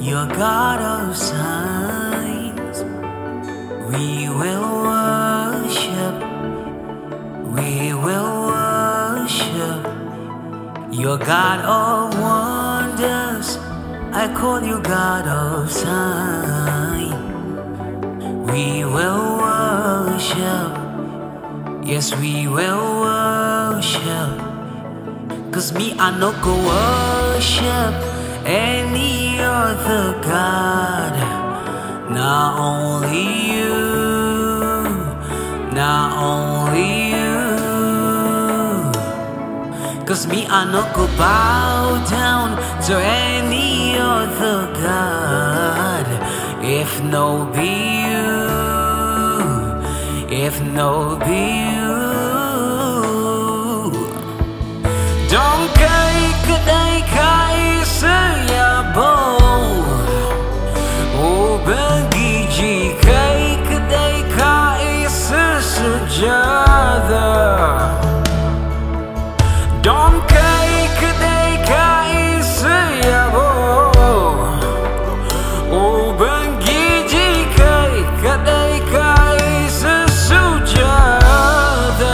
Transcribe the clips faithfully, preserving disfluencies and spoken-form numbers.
You're God of signs. We will worship. We will worship. You're God of wonders. I call you God of signs. We will worship. Yes, we will worship. Cause me, I no go worship any other God. Not only you, not only you. Cause me, I no go bow down to any other God. If no be you, if no be you. Don't kay kadai kai sayabo. O bagiji kay kadai kai sujada. Don't kay kadai kai sayabo. O bagiji kay kadai kai sujada.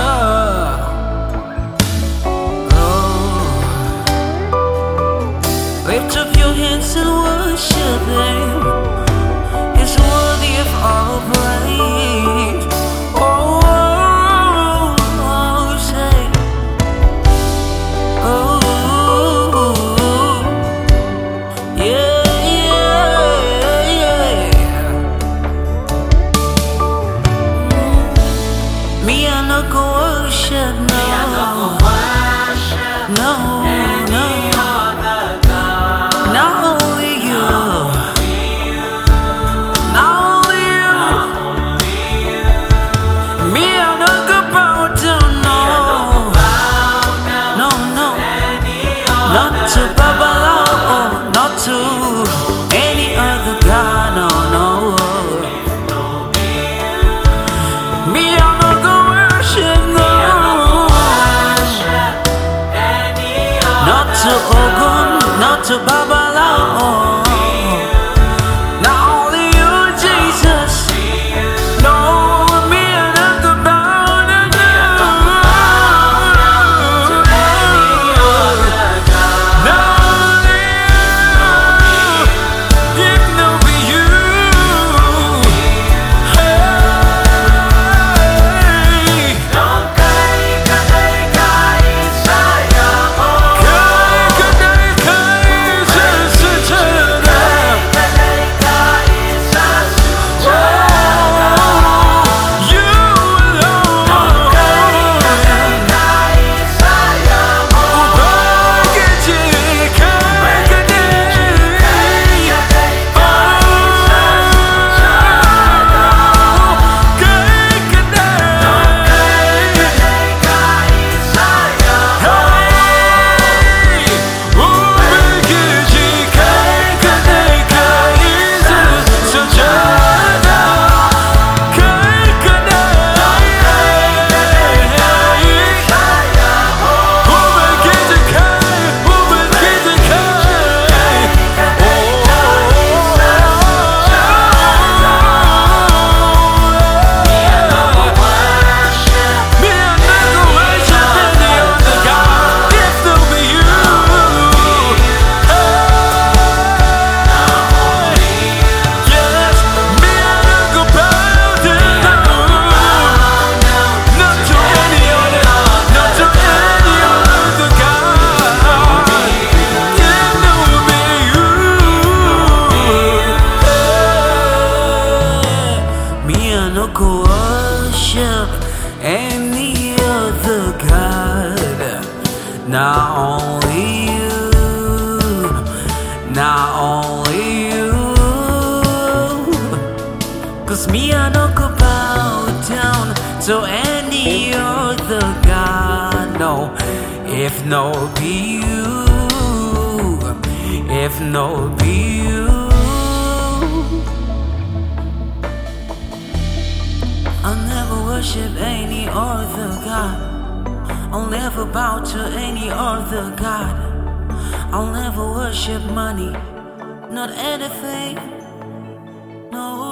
Lift up your hands and worship Him. It's worthy of all praise. Oh, oh, oh, say, oh, yeah, yeah, yeah. Me, I no go worship, no, no, no. Not only you, not only you. Me, I'm not gonna bow down, no, no, no. Not to Babylon, not to any other God, no, no. Me, I'm not gonna worship, no. Not to Ogun, not to Babylon. Not only you, Jesus. No, me and I'm the bound and not only you, if no be you. Hey, don't kay kadai kai sayabo. Worship any other God. Not only you, not only you. Cause me, I don't go bow down to any other God. No, if no be you, if no be you. I'll never worship any other God. I'll never bow to any other God. I'll never worship money. not anything. No.